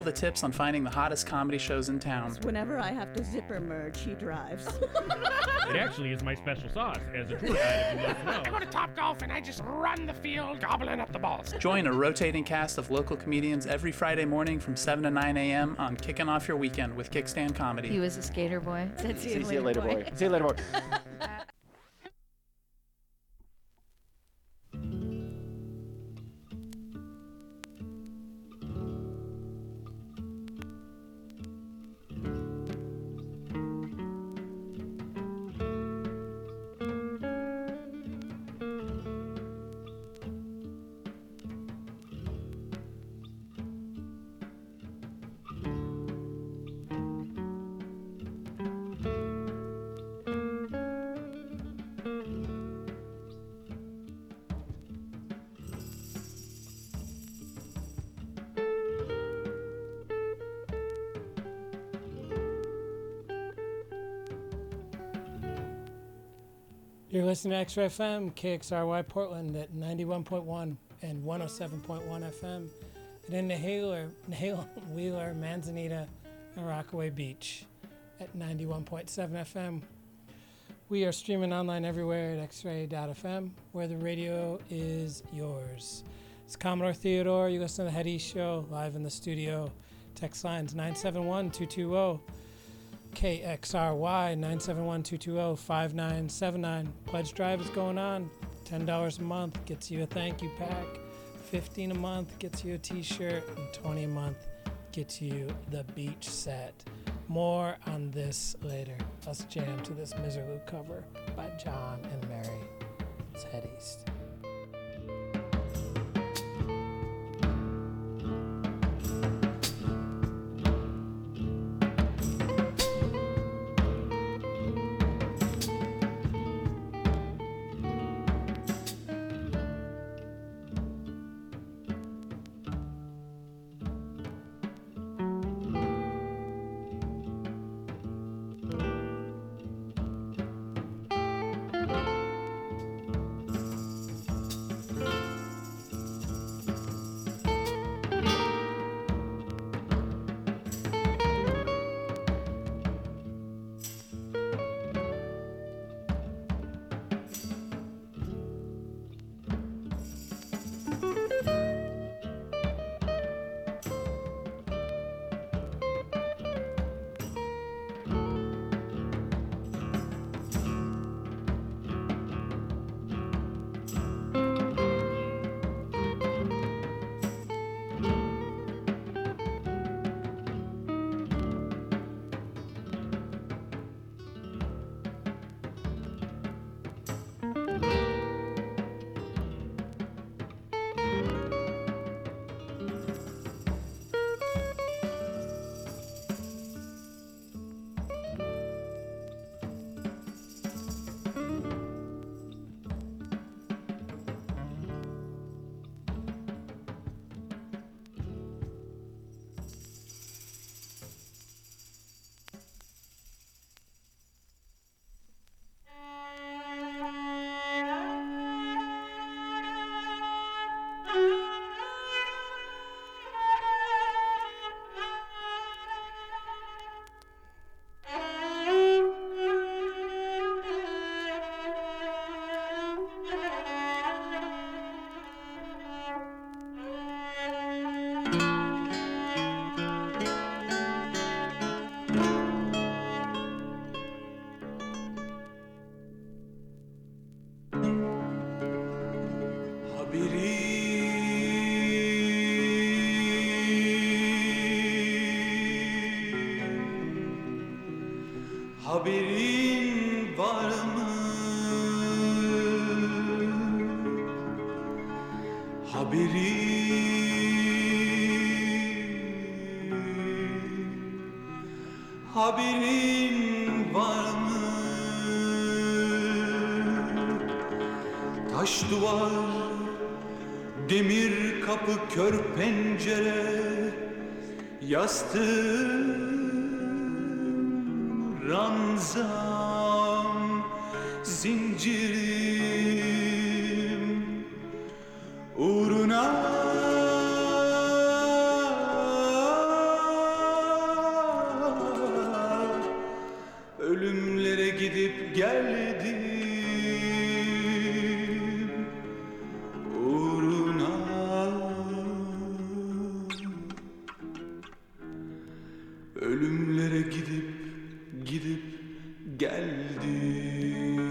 The tips on finding the hottest comedy shows in town. Whenever I have to zipper merge, he drives. It actually is my special sauce as a tour guide, if you want to know. I go to Topgolf and I just run the field, gobbling up the balls. Join a rotating cast of local comedians every Friday morning from 7 to 9 a.m. on Kicking Off Your Weekend with Kickstand Comedy. He was a skater boy. See you later, boy. See you later, boy. You're listening to X-Ray FM, KXRY Portland at 91.1 and 107.1 FM, and in Nahalem, Wheeler, Manzanita, and Rockaway Beach at 91.7 FM. We are streaming online everywhere at xray.fm, where the radio is yours. It's Commodore Theodore. You listen to the Head East Show live in the studio. Text lines 971-220. KXRY 971-220-5979. Pledge drive is going on. $10 a month gets you a thank you pack. $15 a month gets you a t-shirt, and $20 a month gets you the beach set. More on this later. Let's jam to this Miserlou cover by John and Mary. Let's head east. Haberin var mı? Haberin var mı? Taş duvar, demir kapı, kör pencere, yastığım, ranzam, zincirim uğruna geldim uğruna. Ölümlere gidip geldim.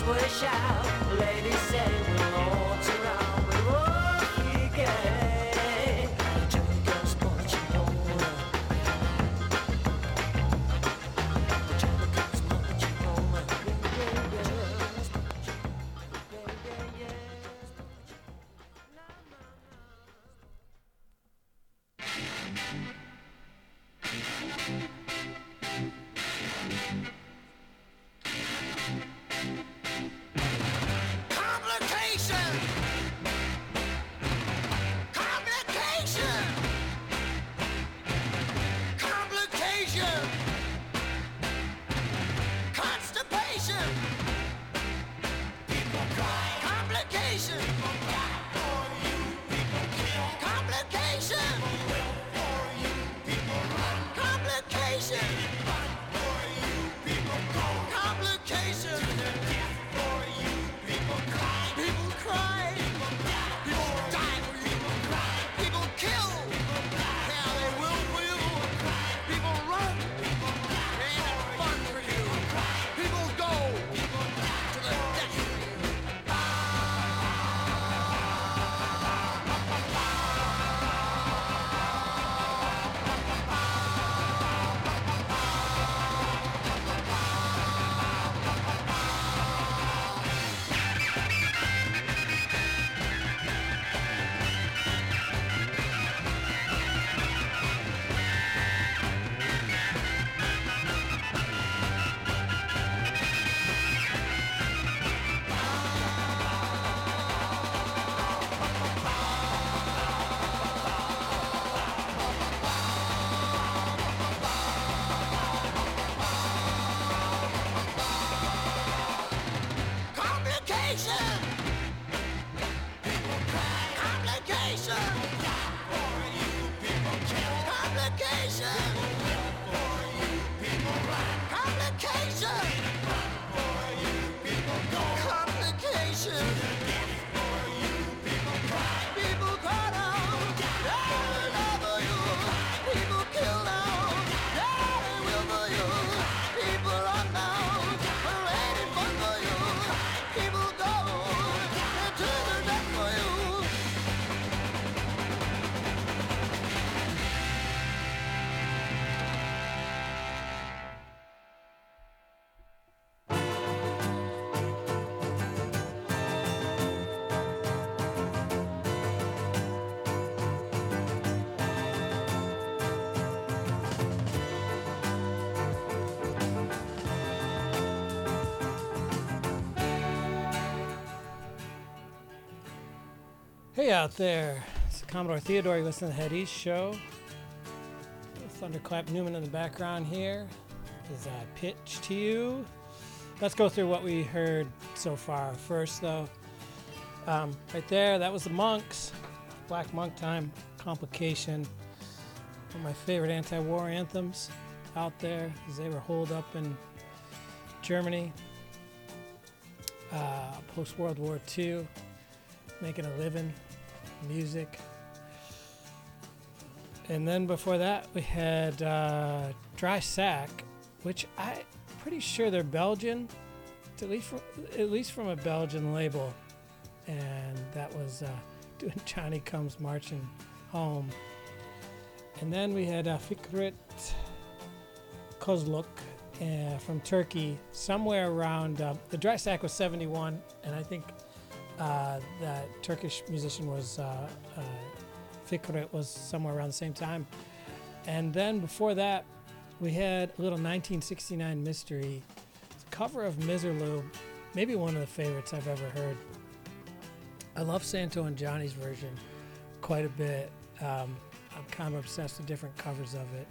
push out. Ladies say we'll waltz around with Rocky Gay. Jamaicans marching on. Jamaicans marching on. Complication! Complication! Complication! Constipation! People cry. Complication! People die for you. People kill. Complication! People will for you. People run. Complication! Run for you. People go. Complication! To the death for you. People cry. People cry. People die. People die for you. People cry. People kill. People die. Yeah, they will for you. People run. People die. Ain't it fun for you? People go. People die to the death for you. Complication! People cry. Complication! For you, people kill. Complication! For you, people run. Complication! For you, people go. Complication! For you, people cry. People cry now. They love for you. People kill now. They will for you. People run now. Paraded fun for you. People go to the death for you. Hey out there, it's Commodore Theodore. You listen to the Head East Show. Thunderclap Newman in the background here as I pitch to you. Let's go through what we heard so far. First, though, right there, that was the Monks, Black Monk Time, Complication. One of my favorite anti-war anthems out there, as they were holed up in Germany post-World War II, making a living, music. And then before that, we had Dry Sack, which I'm pretty sure they're Belgian, at least from a Belgian label. And that was doing Johnny Comes Marching Home. And then we had Fikret Kozluk from Turkey, somewhere around, the Dry Sack was 71, and I think that Turkish musician was, Fikret was somewhere around the same time. And then before that, we had a little 1969 mystery. It's a cover of Miserlou, maybe one of the favorites I've ever heard. I love Santo and Johnny's version quite a bit. I'm kind of obsessed with different covers of it.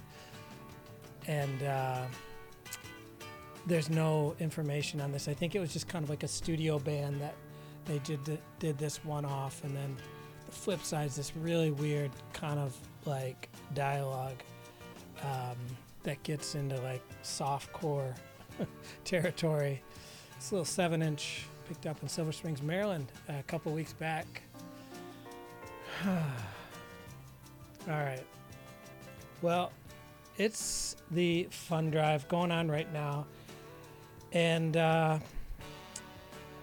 And there's no information on this. I think it was just kind of like a studio band that they did this one off, and then the flip side is this really weird kind of like dialogue that gets into like softcore territory. This little 7-inch picked up in Silver Springs, Maryland a couple weeks back. All right. Well, it's the fun drive going on right now. And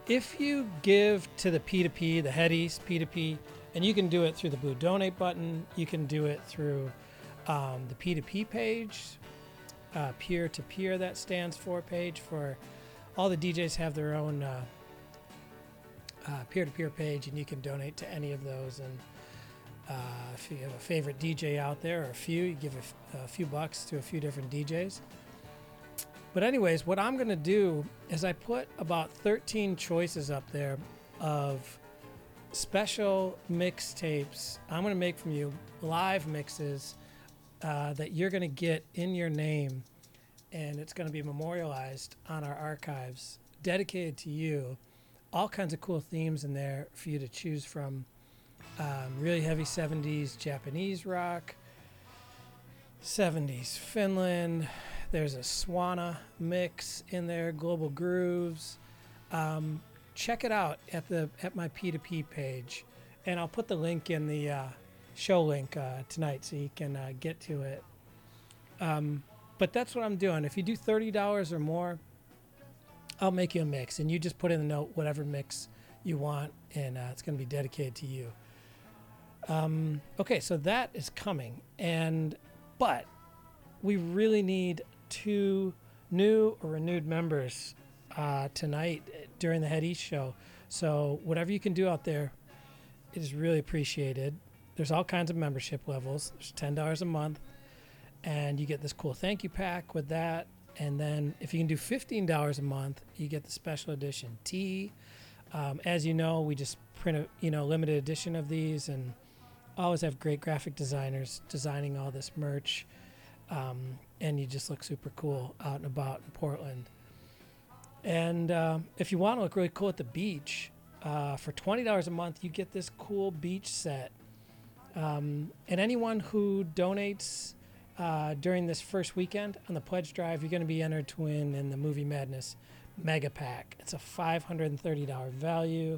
if you give to the P2P, the Head East P2P, and you can do it through the blue donate button, you can do it through the P2P page, peer-to-peer that stands for page. For all the DJs have their own peer-to-peer page, and you can donate to any of those. And if you have a favorite DJ out there, or a few, you give a few bucks to a few different DJs. But anyways, what I'm going to do is I put about 13 choices up there of special mixtapes I'm going to make from you, live mixes that you're going to get in your name, and it's going to be memorialized on our archives, dedicated to you. All kinds of cool themes in there for you to choose from. Really heavy 70s Japanese rock, 70s Finland. There's a Swana mix in there, Global Grooves. Check it out at my P2P page, and I'll put the link in the show link tonight so you can get to it. But that's what I'm doing. If you do $30 or more, I'll make you a mix, and you just put in the note whatever mix you want, and it's going to be dedicated to you. Okay, so that is coming, but we really need 2 new or renewed members tonight during the Head East show. So whatever you can do out there, it is really appreciated. There's all kinds of membership levels. There's $10 a month, and you get this cool thank you pack with that. And then if you can do $15 a month, you get the special edition tee. As you know, we just print a limited edition of these, and always have great graphic designers designing all this merch. And you just look super cool out and about in Portland. And if you want to look really cool at the beach, for $20 a month, you get this cool beach set. And anyone who donates during this first weekend on the pledge drive, you're going to be entered to win in the Movie Madness Mega Pack. It's a $530 value.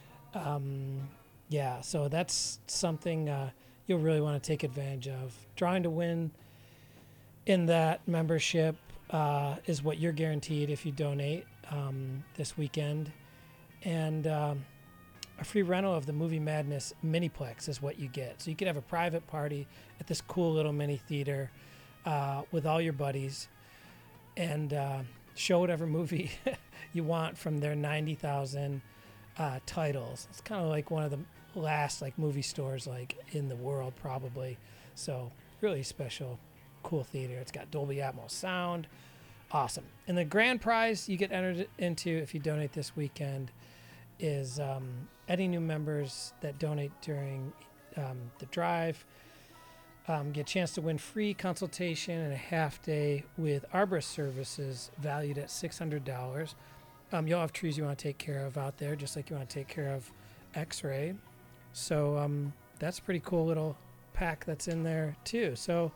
Yeah, so that's something you'll really want to take advantage of. Drawing to win in that membership is what you're guaranteed if you donate this weekend. And a free rental of the Movie Madness Miniplex is what you get. So you could have a private party at this cool little mini theater with all your buddies and show whatever movie you want from their 90,000 titles. It's kind of like one of the last movie stores in the world probably. So really special, cool theater. It's got Dolby Atmos sound. Awesome. And the grand prize you get entered into if you donate this weekend is any new members that donate during the drive get a chance to win free consultation and a half day with arborist services valued at $600. You'll have trees you want to take care of out there, just like you want to take care of X-ray. So that's a pretty cool little pack that's in there too. So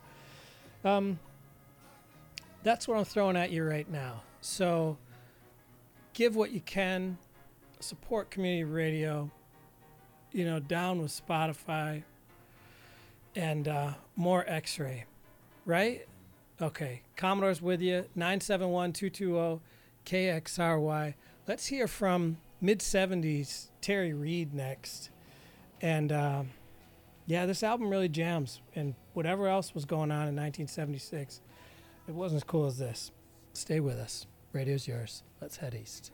that's what I'm throwing at you right now. So give what you can, support community radio, down with Spotify, and more X-ray, right? Okay, Commodore's with you, 971-220-KXRY. Let's hear from mid-70s Terry Reid next. And yeah, this album really jams, and whatever else was going on in 1976, it wasn't as cool as this. Stay with us. Radio's yours. Let's head east.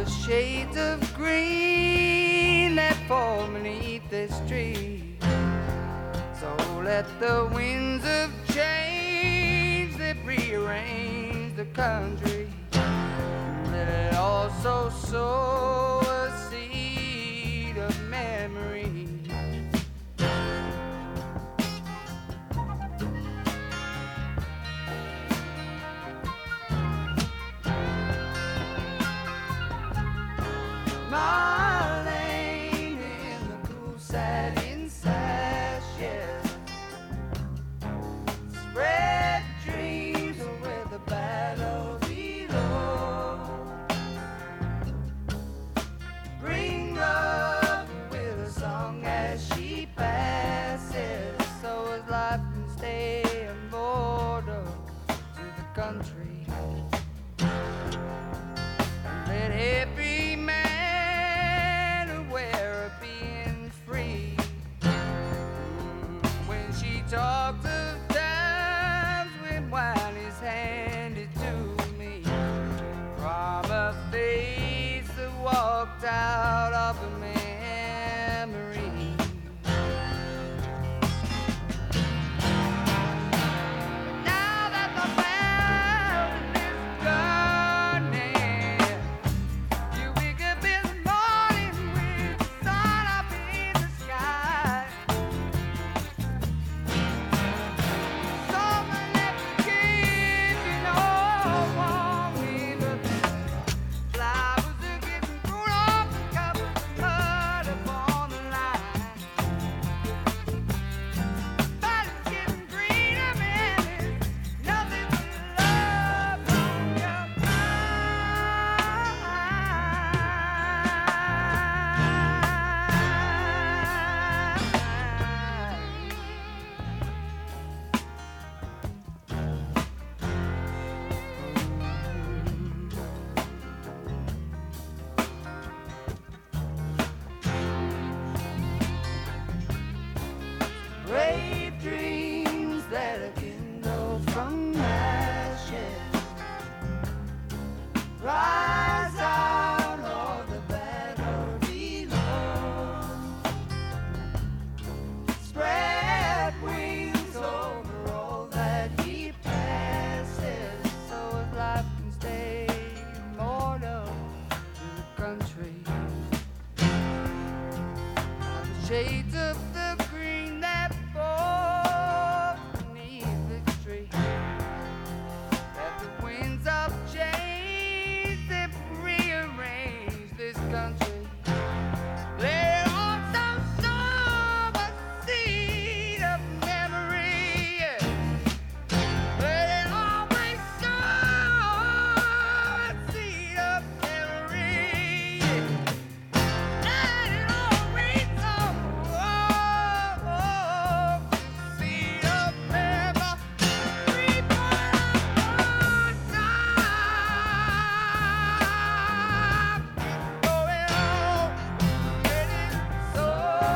the shades of green that fall beneath this tree. So let the winds of change that rearrange the country, let it also sow a seed of memory. Marlene in the cool satin sashes, spread dreams where the battle below. Bring up with a song as she passes, so as life can stay immortal to the country. And let every man aware of being free. When she talks of times when wine is handed to me from a face that walked out of a memory. Now that the mountain is burning, you wake up in the morning with the sun up in the sky. Someone left the cage, you know, won't leave the flowers are getting thrown off and covered with mud upon the line. But it's getting greener, man, there's nothing but love on your brave dreams that are kindled from ashes, rise out of the battle below. Spread wings over all that he passes, so his life can stay immortal to the country. On the shades of the green that fall beneath the tree, that the winds of change that rearrange this country, let it also sow a seed of memory. Let it always sow a seed of memory. Let it always sow seed of memory. Going on, let it sow.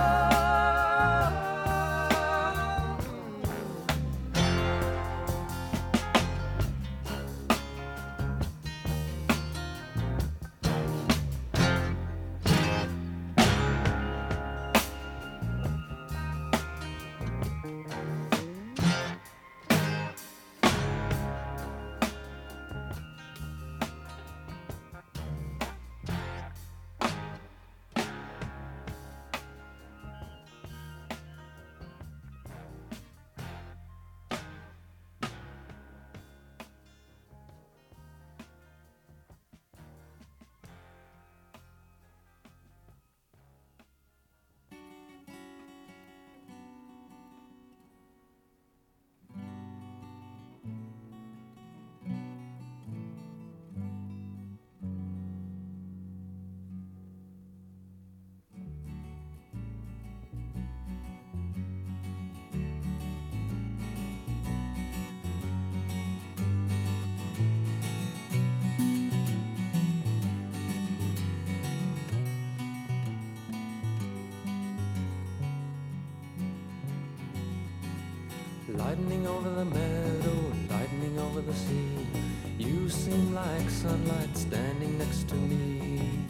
Lightning over the meadow, lightning over the sea. You seem like sunlight standing next to me.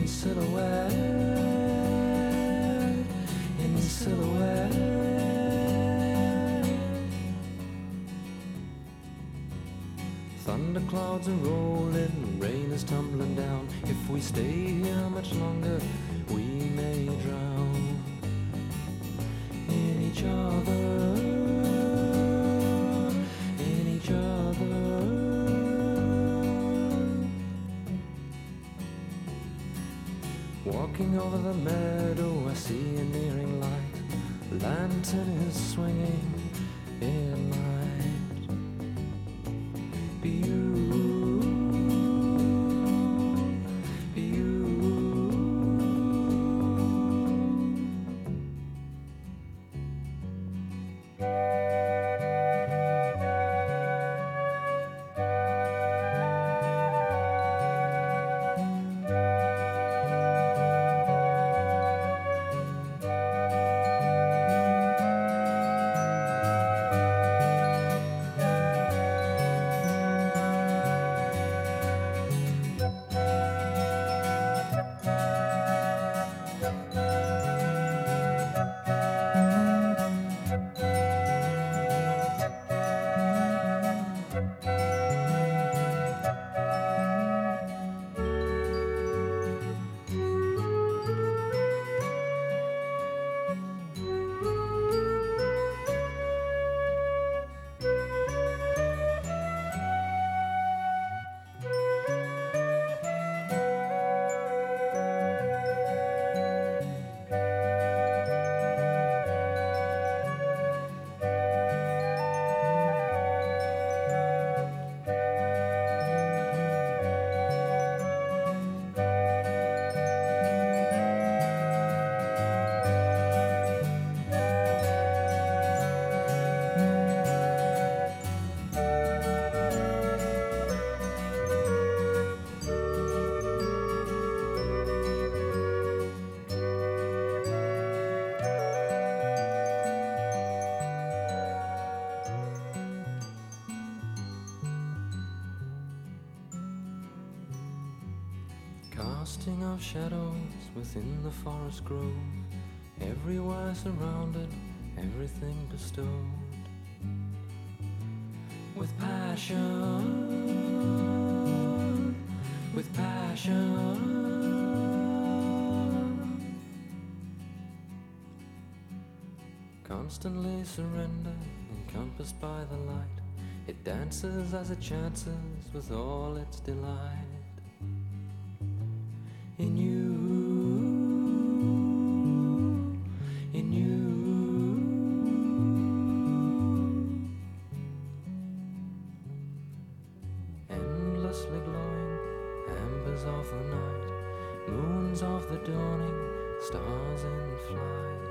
any silhouette, any silhouette. Thunder clouds are rolling, rain is tumbling down. If we stay here much longer, we may drown in each other, in each other. Walking over the meadow, I see a nearing light. Lantern is swinging in light. Be you, be you. Casting of shadows within the forest grove, everywhere surrounded, everything bestowed with passion, with passion. Constantly surrender, encompassed by the light, it dances as it chances with all its delight. In you, in you. Endlessly glowing, ambers of the night, moons of the dawning, stars in flight.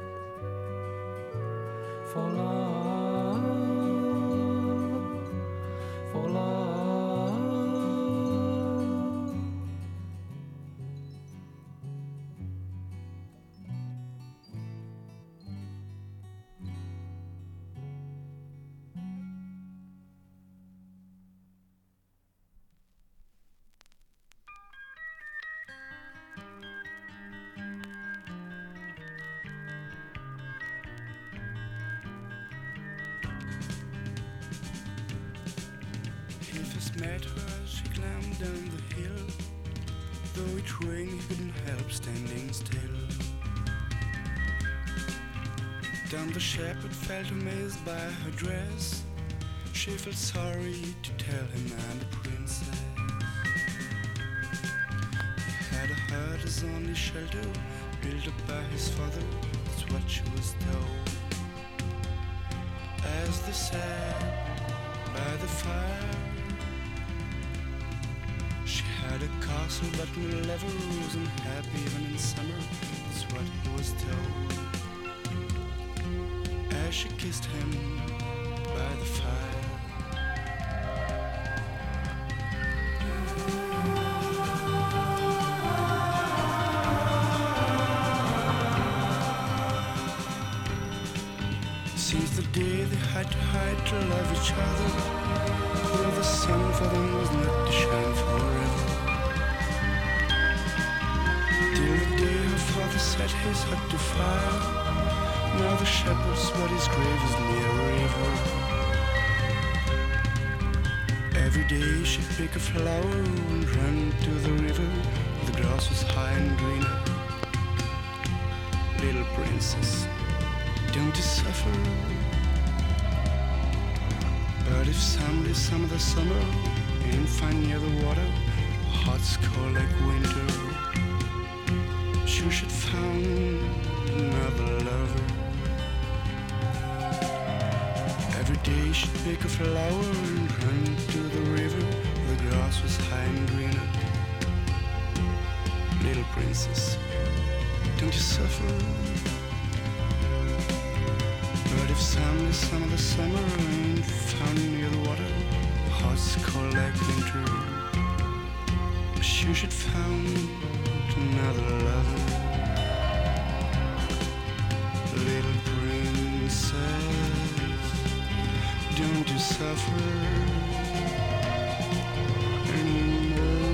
For love, for love. Met her, she climbed down the hill. Though it rained, he couldn't help standing still. Down the shepherd felt amazed by her dress. She felt sorry to tell him and the princess. He had a hut as only shelter, built up by his father, that's what she was told. As they sat by the fire, she had a castle but will never rose unhappy even in summer, that's what he was told. As she kissed him by the fire. Since the day they had to hide to love each other, though the sun for them was not to shine forever. his hut to fire. Now the shepherd sweat his grave is near a river. Every day she'd pick a flower and run to the river. The grass was high and greener. Little princess, don't you suffer? But if someday some of the summer ain't fine near the water, heart's cold like winter, you should found another lover. Every day she'd pick a flower and run to the river. The grass was high and greener. Little princess, don't you suffer? But if someday some of the summer ain't found near the water, heart's cold like winter, you should found another lover. Little princess, don't you suffer anymore.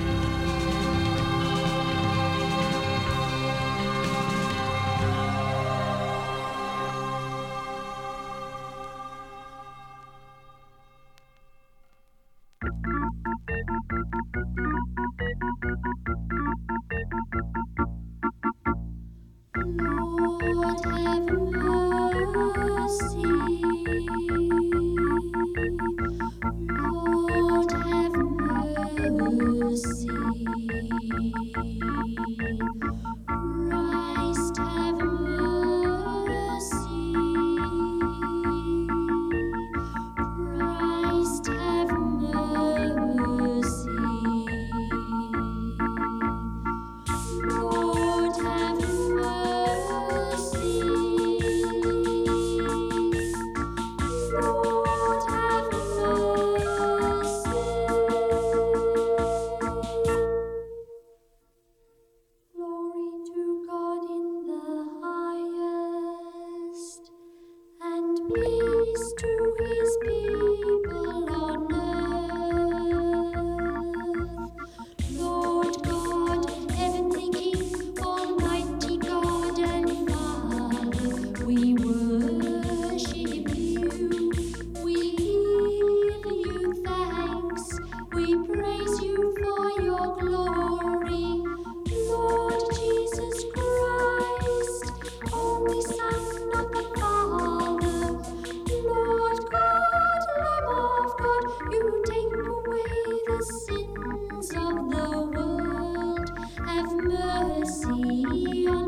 Lord, have mercy. Lord, have mercy. Christ, have mercy. Christ, have mercy. Lord, have mercy. Lord, have mercy. Glory to God in the highest, and peace to his people on earth. Lord God, heavenly King, almighty God and Father, we worship you. We give you thanks. We praise you for your glory. Lord Jesus Christ, only Son of the Father. Lord God, Lamb of God, you take away the sins of the world. Have mercy on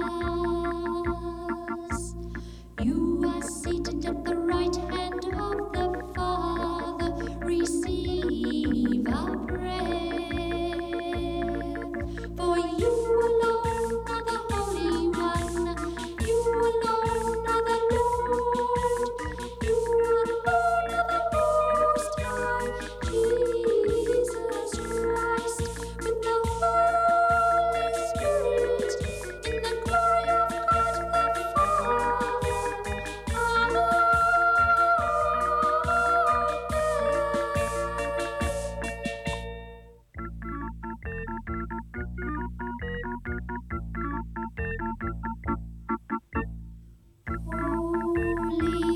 us. You are seated at the right hand of the Father. Receive our prayer. For you alone are the Holy One. You alone are the Lord. You alone are the Most High. Jesus Christ, with the Holy Spirit, in the glory of God the Father. Amen. Holy,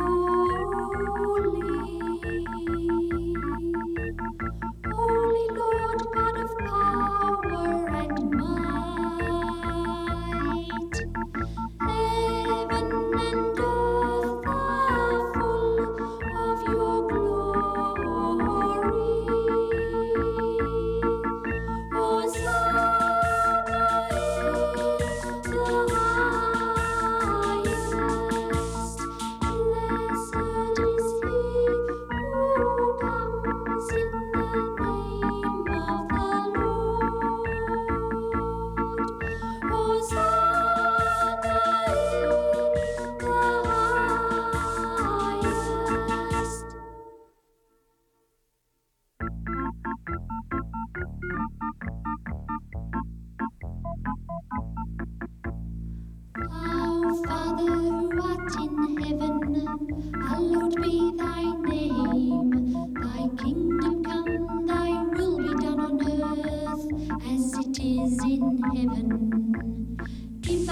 holy Lord God of power and might, heaven and earth are full of your glory. Hosanna in the highest. Blessed is he who comes in the name of the Lord. Hosanna in the highest. Our Father who art in heaven, hallowed be thy name. Thy kingdom come, thy will be done on earth as it is in heaven. Give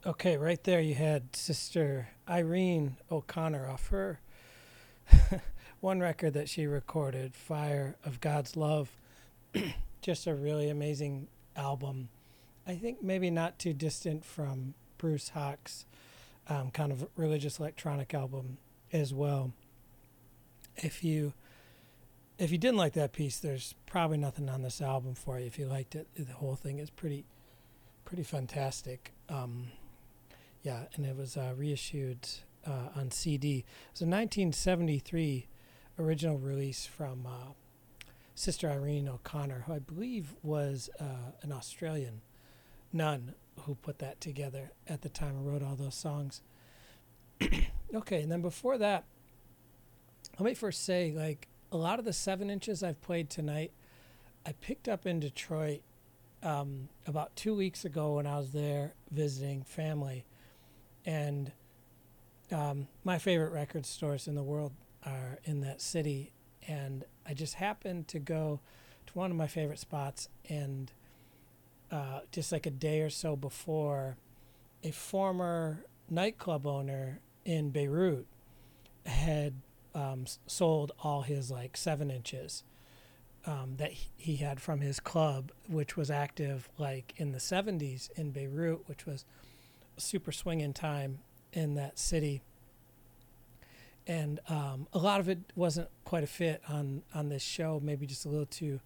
Okay, right there you had Sister Irene O'Connor off her one record that she recorded, Fire of God's Love. Just a really amazing album. I think maybe not too distant from Bruce Hawk's kind of religious electronic album as well. If you didn't like that piece, there's probably nothing on this album for you. If you liked it, the whole thing is pretty fantastic. Yeah, and it was reissued on CD. It was a 1973 original release from Sister Irene O'Connor, who I believe was an Australian nun who put that together at the time and wrote all those songs. Okay, and then before that, let me first say, like, a lot of the 7-inches I've played tonight, I picked up in Detroit about 2 weeks ago when I was there visiting family. And my favorite record stores in the world are in that city. And I just happened to go to one of my favorite spots, and just like a day or so before, a former nightclub owner in Beirut had sold all his like 7-inches that he had from his club, which was active like in the 70s in Beirut, which was a super swinging time in that city. And a lot of it wasn't quite a fit on this show, maybe just a little too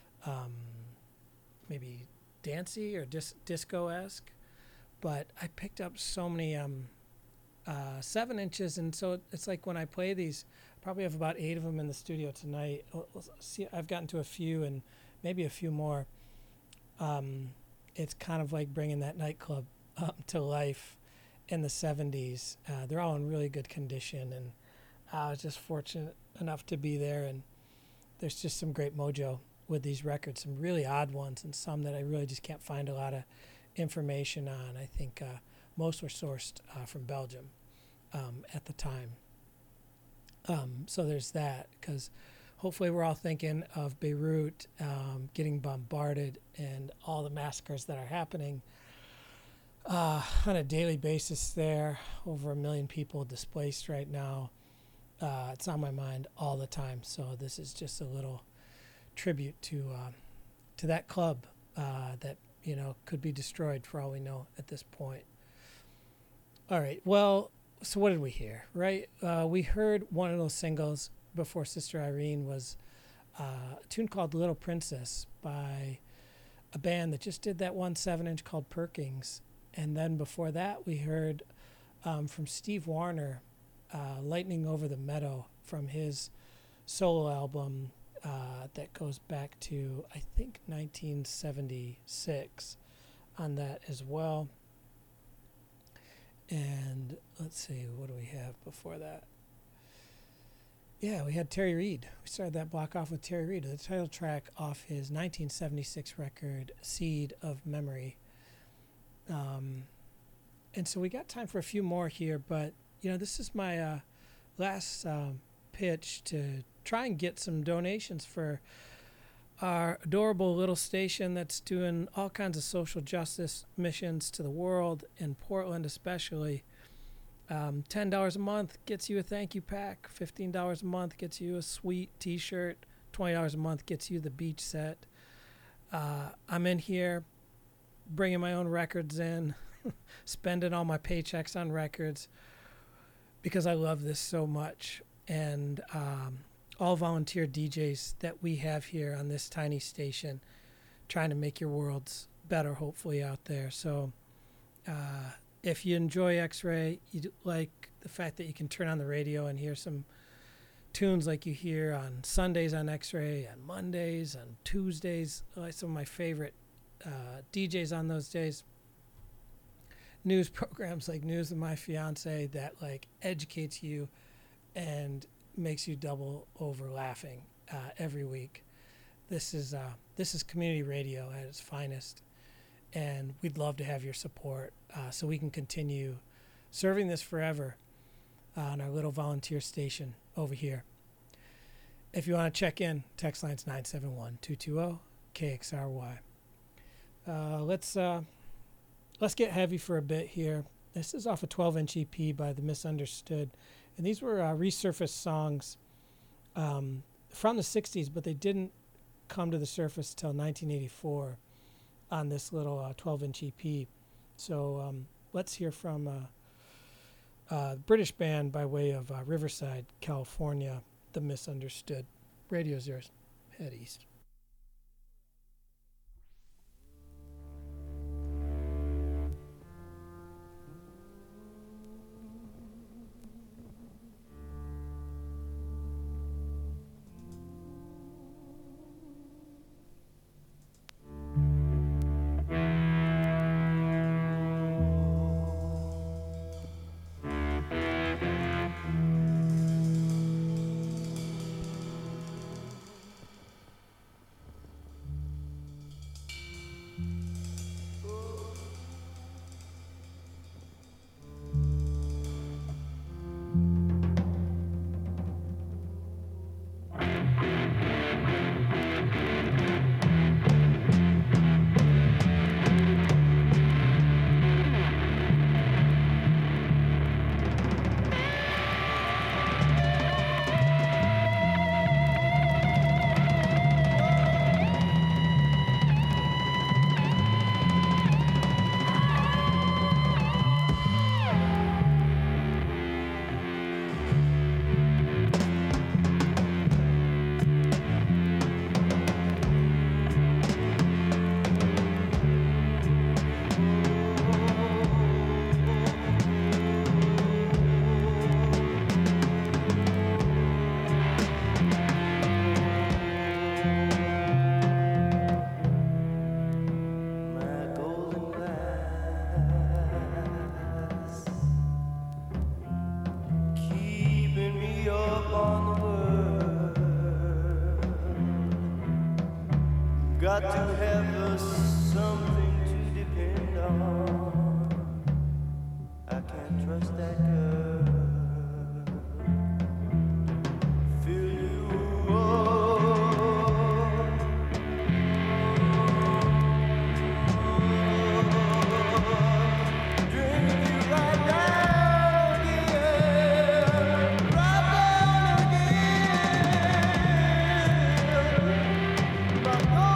maybe dancey or disco-esque. But I picked up so many 7-inches, and so it's like when I play these, I probably have about 8 of them in the studio tonight. See, I've gotten to a few and maybe a few more. It's kind of like bringing that nightclub to life in the 70s. They're all in really good condition, and I was just fortunate enough to be there, and there's just some great mojo with these records, some really odd ones and some that I really just can't find a lot of information on. I think most were sourced from Belgium at the time. So there's that, because hopefully we're all thinking of Beirut getting bombarded and all the massacres that are happening on a daily basis there. Over 1 million people displaced right now. It's on my mind all the time. So this is just a little tribute to that club that, you know, could be destroyed for all we know at this point. All right. Well, so what did we hear, right? We heard one of those singles before Sister Irene was a tune called Little Princess by a band that just did that one 7-inch called Perkins. And then before that, we heard from Steve Wariner, Lightning Over the Meadow, from his solo album that goes back to, I think, 1976 on that as well. And let's see, what do we have before that? Yeah, we had Terry Reid. We started that block off with Terry Reid, the title track off his 1976 record, Seed of Memory. And so we got time for a few more here, but, you know, this is my last pitch to try and get some donations for our adorable little station that's doing all kinds of social justice missions to the world, in Portland especially. $10 a month gets you a thank you pack. $15 a month gets you a sweet T-shirt. $20 a month gets you the beach set. I'm in here bringing my own records in, spending all my paychecks on records because I love this so much. And all volunteer DJs that we have here on this tiny station, trying to make your worlds better, hopefully, out there. So if you enjoy X-Ray, you like the fact that you can turn on the radio and hear some tunes like you hear on Sundays on X-Ray, on Mondays, on Tuesdays, like some of my favorite DJs on those days. News programs like News of My Fiance that like educates you and makes you double over laughing every week. This is community radio at its finest, and we'd love to have your support so we can continue serving this forever on our little volunteer station over here. If you want to check in, text line's 971-220-KXRY. Let's Let's get heavy for a bit here. This is off a 12-inch EP by The Misunderstood. And these were resurfaced songs from the 60s, but they didn't come to the surface till 1984 on this little 12-inch EP. So let's hear from a British band by way of Riverside, California, The Misunderstood. Radio's yours. Head east. Got to have something to depend on. I can't trust that girl. Feel you drink you right down again, right down again. My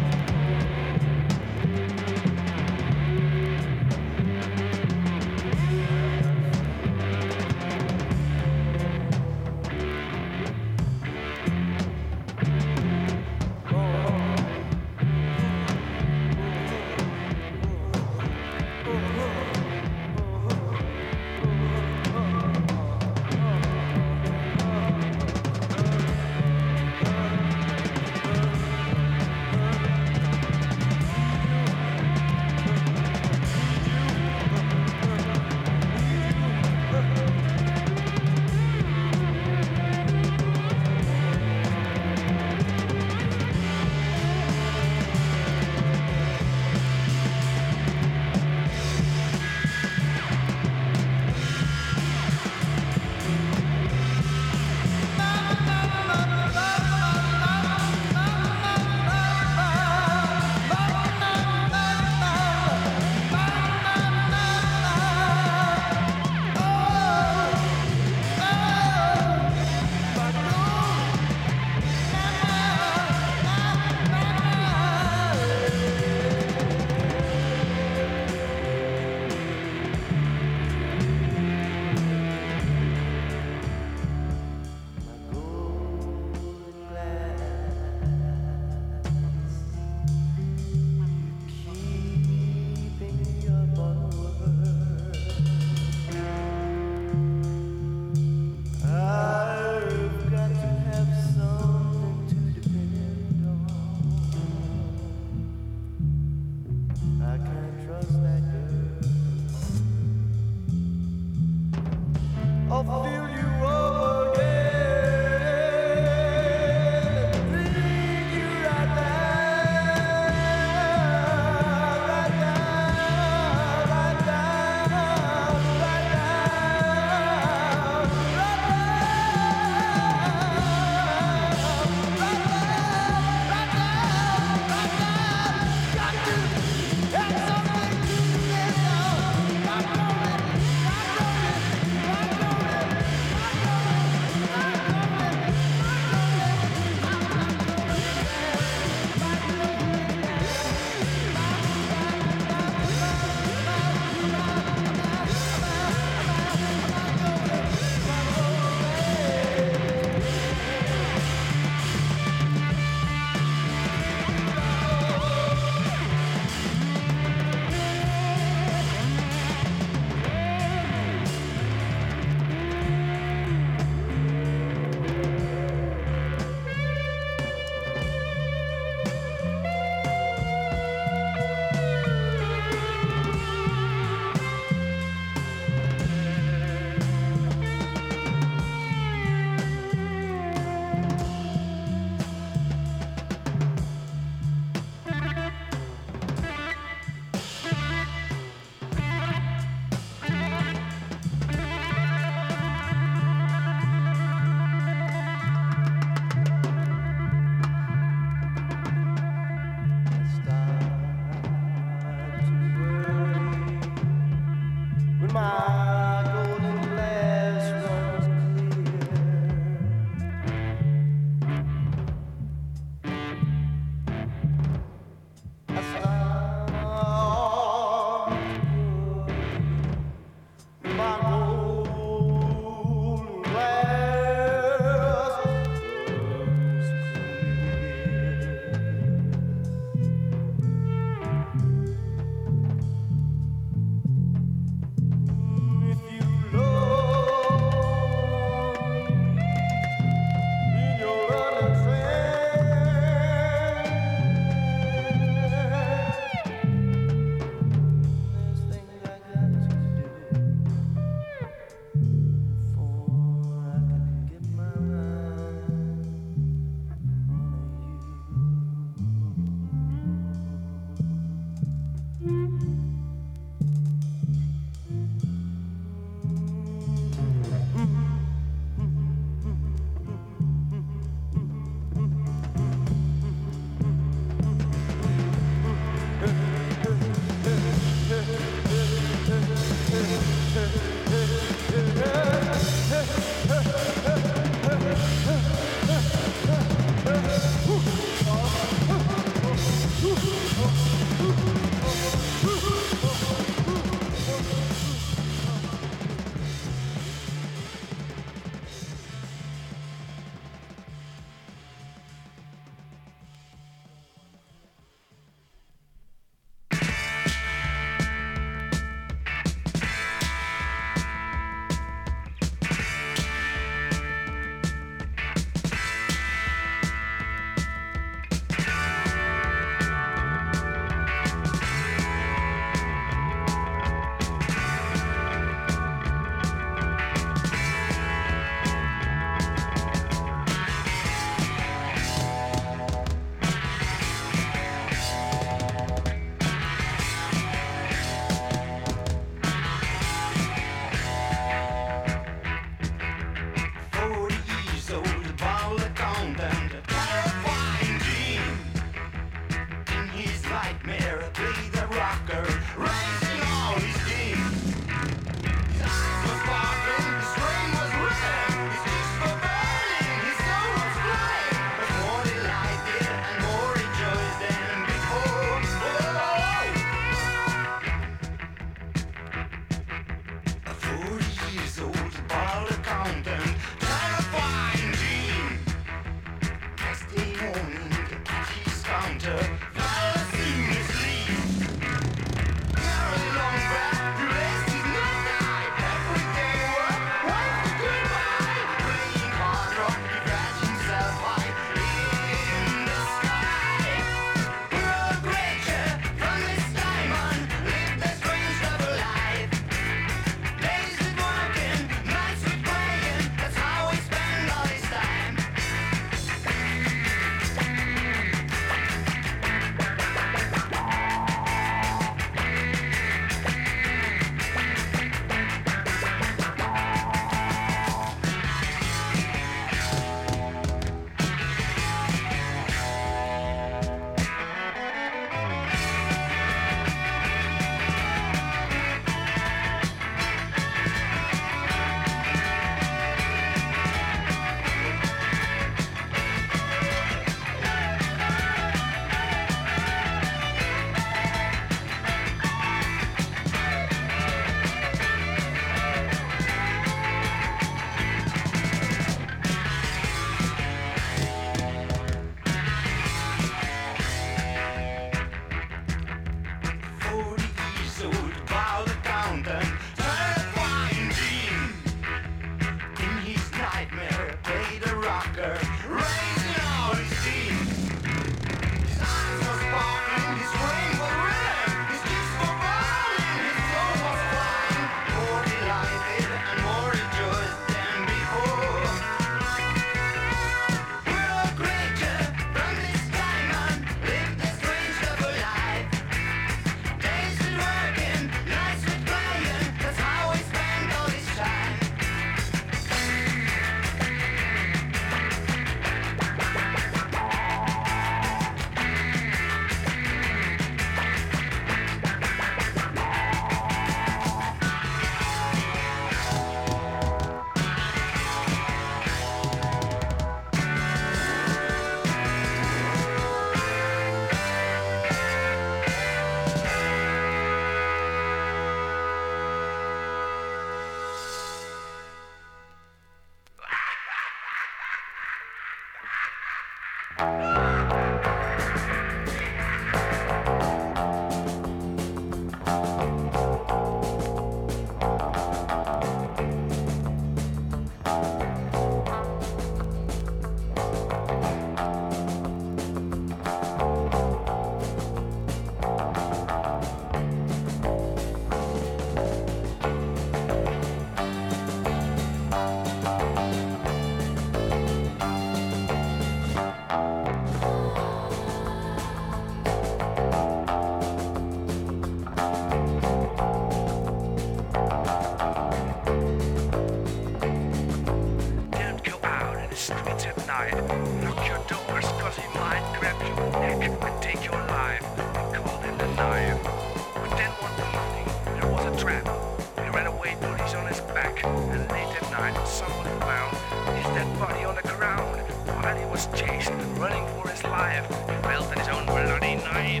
night. Lock your doors, cause he might grab your neck and take your life and call him a knife. But then one evening, there was a trap. He ran away, police on his back, and late at night, someone found his dead body on the ground. While he was chased, running for his life, he felt at his own bloody knife.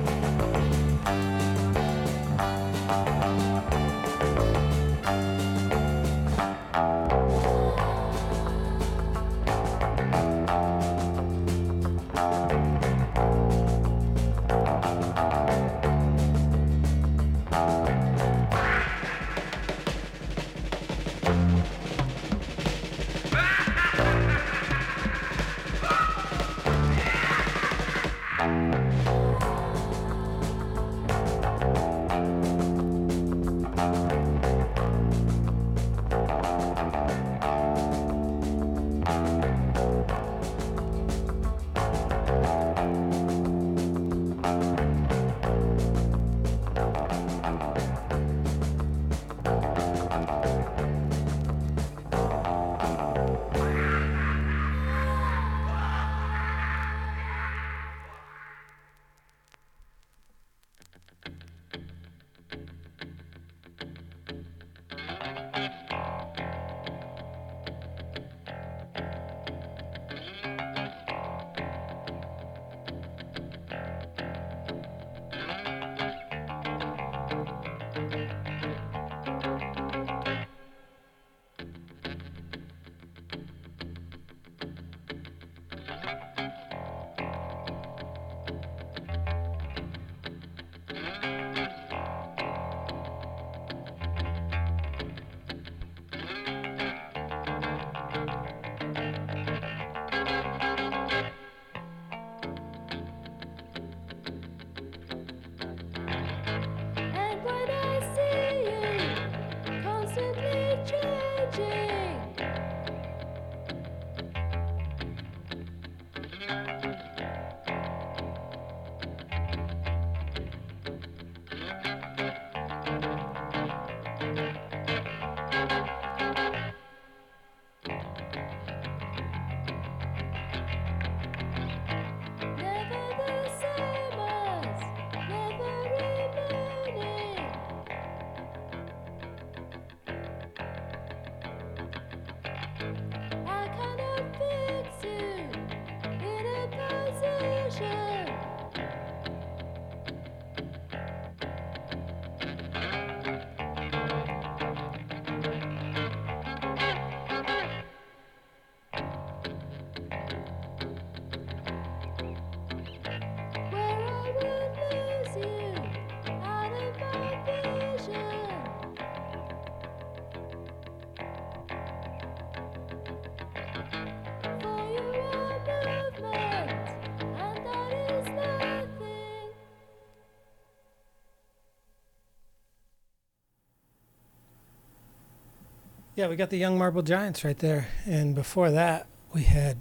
Yeah, we got the Young Marble Giants right there. And before that, we had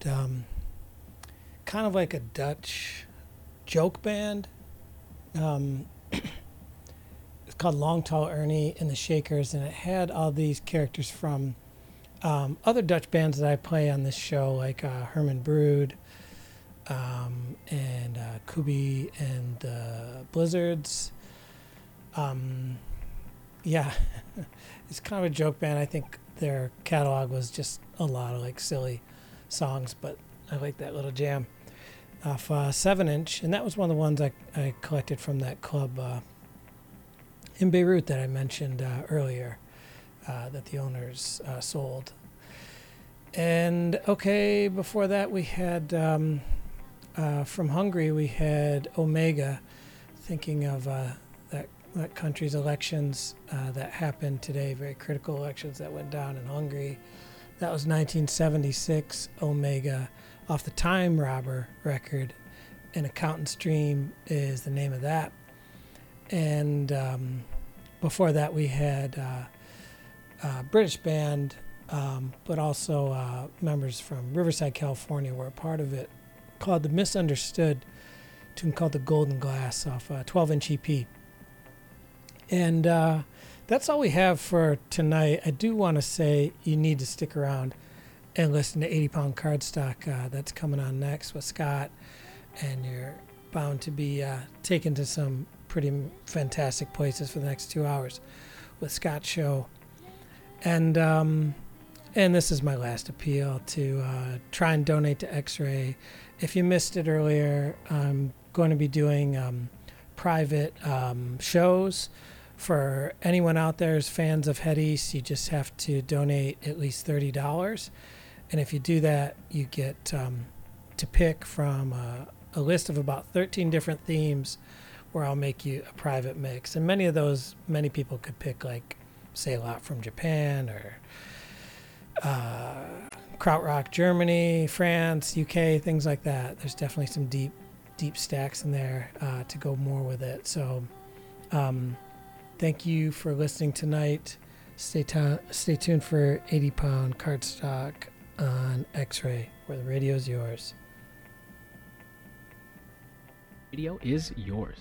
kind of like a Dutch joke band. It's called Long Tall Ernie and the Shakers, and it had all these characters from other Dutch bands that I play on this show, like Herman Brood and Kubi and Blizzards. Yeah, it's kind of a joke band. I think their catalog was just a lot of like silly songs, but I like that little jam off 7-inch, and that was one of the ones I collected from that club in Beirut that I mentioned earlier that the owners sold. And okay, before that we had from Hungary we had Omega, thinking of that country's elections that happened today, very critical elections that went down in Hungary. That was 1976, Omega, off the Time Robber record, and Accountant's Dream is the name of that. And before that we had a British band, but also members from Riverside, California were a part of it, called The Misunderstood, tune called The Golden Glass off a 12-inch EP. And that's all we have for tonight. I do want to say you need to stick around and listen to 80 Pound Cardstock. That's coming on next with Scott, and you're bound to be taken to some pretty fantastic places for the next 2 hours with Scott's show. And this is my last appeal to try and donate to X-Ray. If you missed it earlier, I'm going to be doing private shows. For anyone out there who's fans of Head East, you just have to donate at least $30. And if you do that, you get to pick from a list of about 13 different themes where I'll make you a private mix. And many of those, many people could pick, like, say, a lot from Japan or Krautrock Germany, France, UK, things like that. There's definitely some deep stacks in there to go more with it. So thank you for listening tonight. Stay tuned for 80 Pound Cardstock on X-Ray, where the radio is yours. Radio is yours.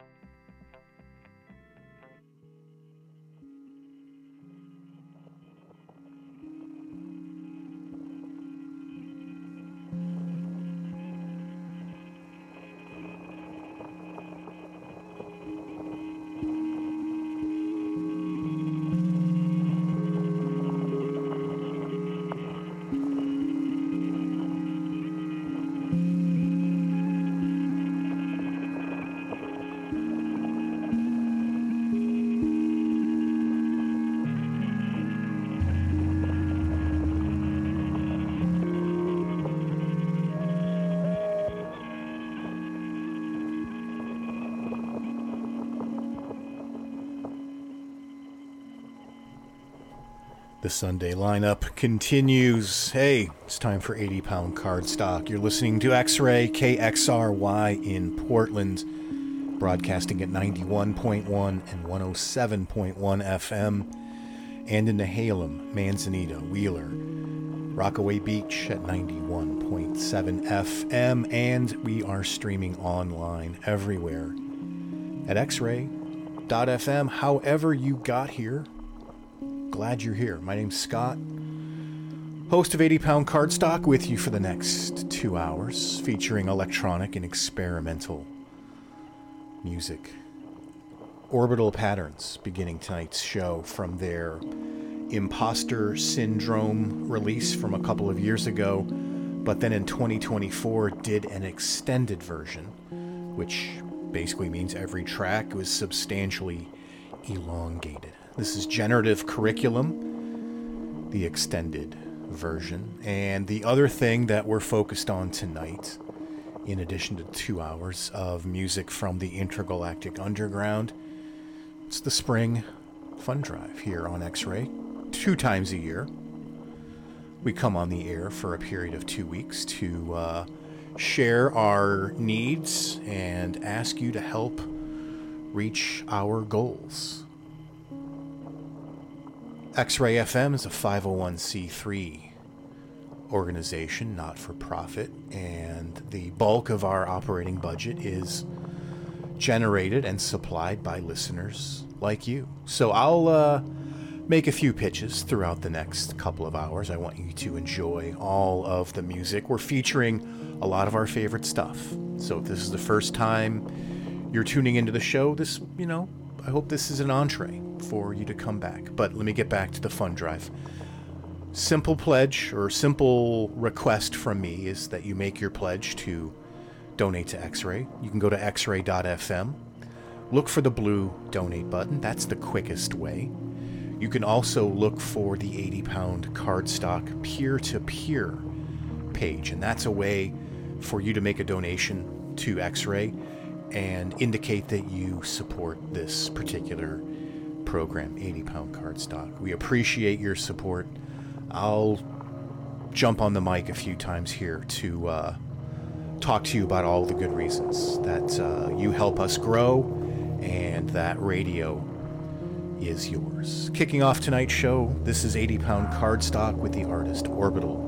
The Sunday lineup continues. Hey, it's time for 80 Pound Cardstock. You're listening to X-Ray KXRY in Portland, broadcasting at 91.1 and 107.1 FM, and in Nehalem, Manzanita, Wheeler, Rockaway Beach at 91.7 FM, and we are streaming online everywhere at xray.fm. However you got here, glad you're here. My name's Scott, host of 80 Pound Cardstock, with you for the next 2 hours, featuring electronic and experimental music. Orbital Patterns beginning tonight's show from their Imposter Syndrome release from a couple of years ago, but then in 2024 did an extended version, which basically means every track was substantially elongated. This is Generative Curriculum, the extended version. And the other thing that we're focused on tonight, in addition to 2 hours of music from the Intergalactic Underground, it's the Spring Fun Drive here on X-Ray. 2 times a year, we come on the air for a period of 2 weeks to share our needs and ask you to help reach our goals. X-Ray FM is a 501c3 organization, not for profit, and the bulk of our operating budget is generated and supplied by listeners like you. So I'll make a few pitches throughout the next couple of hours. I want you to enjoy all of the music. We're featuring a lot of our favorite stuff. So if this is the first time you're tuning into the show, this, I hope this is an entree for you to come back. But let me get back to the fun drive. Simple pledge or simple request from me is that you make your pledge to donate to X-Ray. You can go to xray.fm, look for the blue donate button. That's the quickest way. You can also look for the 80 Pound Cardstock peer-to-peer page, and that's a way for you to make a donation to X-Ray and indicate that you support this particular program, 80 Pound Cardstock. We appreciate your support. I'll jump on the mic a few times here to talk to you about all the good reasons that you help us grow and that radio is yours. Kicking off tonight's show, this is 80 Pound Cardstock with the artist Orbital